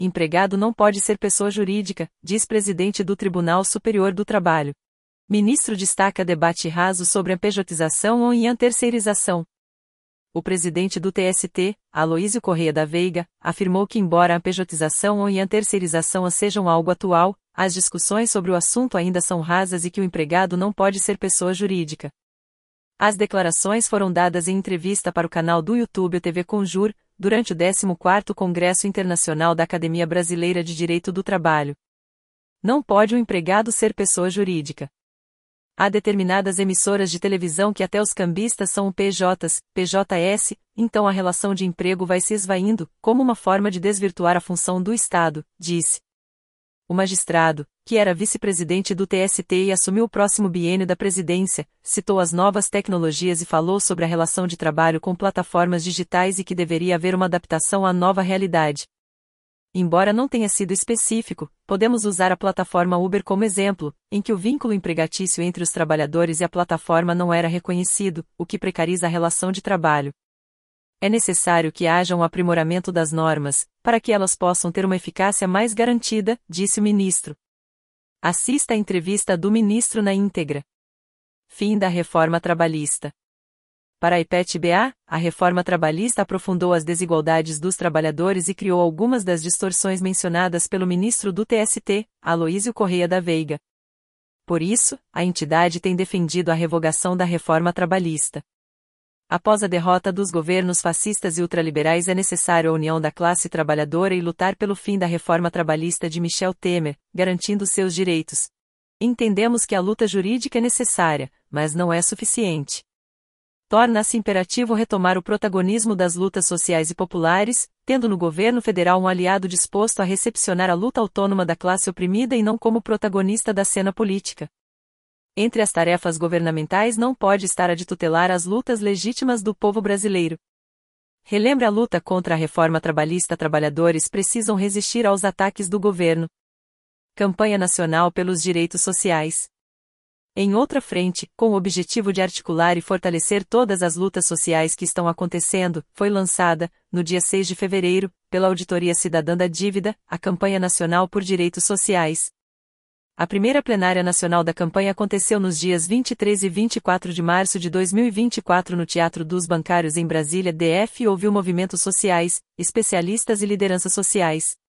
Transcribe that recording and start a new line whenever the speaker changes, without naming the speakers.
empregado não pode ser pessoa jurídica, diz presidente do Tribunal Superior do Trabalho. Ministro destaca debate raso sobre a pejotização ou a terceirização. O presidente do TST, Aloísio Correia da Veiga, afirmou que embora a pejotização ou a terceirização sejam algo atual, as discussões sobre o assunto ainda são rasas e que o empregado não pode ser pessoa jurídica. As declarações foram dadas em entrevista para o canal do YouTube TV Conjur, durante o 14º Congresso Internacional da Academia Brasileira de Direito do Trabalho. Não pode o empregado ser pessoa jurídica. Há determinadas emissoras de televisão que até os cambistas são PJs, PJS, então a relação de emprego vai se esvaindo, como uma forma de desvirtuar a função do Estado, disse. O magistrado, que era vice-presidente do TST e assumiu o próximo biênio da presidência, citou as novas tecnologias e falou sobre a relação de trabalho com plataformas digitais e que deveria haver uma adaptação à nova realidade. Embora não tenha sido específico, podemos usar a plataforma Uber como exemplo, em que o vínculo empregatício entre os trabalhadores e a plataforma não era reconhecido, o que precariza a relação de trabalho. É necessário que haja um aprimoramento das normas, para que elas possam ter uma eficácia mais garantida, disse o ministro. Assista a entrevista do ministro na íntegra. Fim da reforma trabalhista. Para a IPET-BA, a reforma trabalhista aprofundou as desigualdades dos trabalhadores e criou algumas das distorções mencionadas pelo ministro do TST, Aloísio Correia da Veiga. Por isso, a entidade tem defendido a revogação da reforma trabalhista. Após a derrota dos governos fascistas e ultraliberais, é necessário a união da classe trabalhadora e lutar pelo fim da reforma trabalhista de Michel Temer, garantindo seus direitos. Entendemos que a luta jurídica é necessária, mas não é suficiente. Torna-se imperativo retomar o protagonismo das lutas sociais e populares, tendo no governo federal um aliado disposto a recepcionar a luta autônoma da classe oprimida e não como protagonista da cena política. Entre as tarefas governamentais não pode estar a de tutelar as lutas legítimas do povo brasileiro. Relembra a luta contra a reforma trabalhista. Trabalhadores precisam resistir aos ataques do governo. Campanha Nacional pelos Direitos Sociais. Em outra frente, com o objetivo de articular e fortalecer todas as lutas sociais que estão acontecendo, foi lançada, no dia 6 de fevereiro, pela Auditoria Cidadã da Dívida, a Campanha Nacional por Direitos Sociais. A primeira plenária nacional da campanha aconteceu nos dias 23 e 24 de março de 2024 no Teatro dos Bancários em Brasília, DF, e ouviu movimentos sociais, especialistas e lideranças sociais.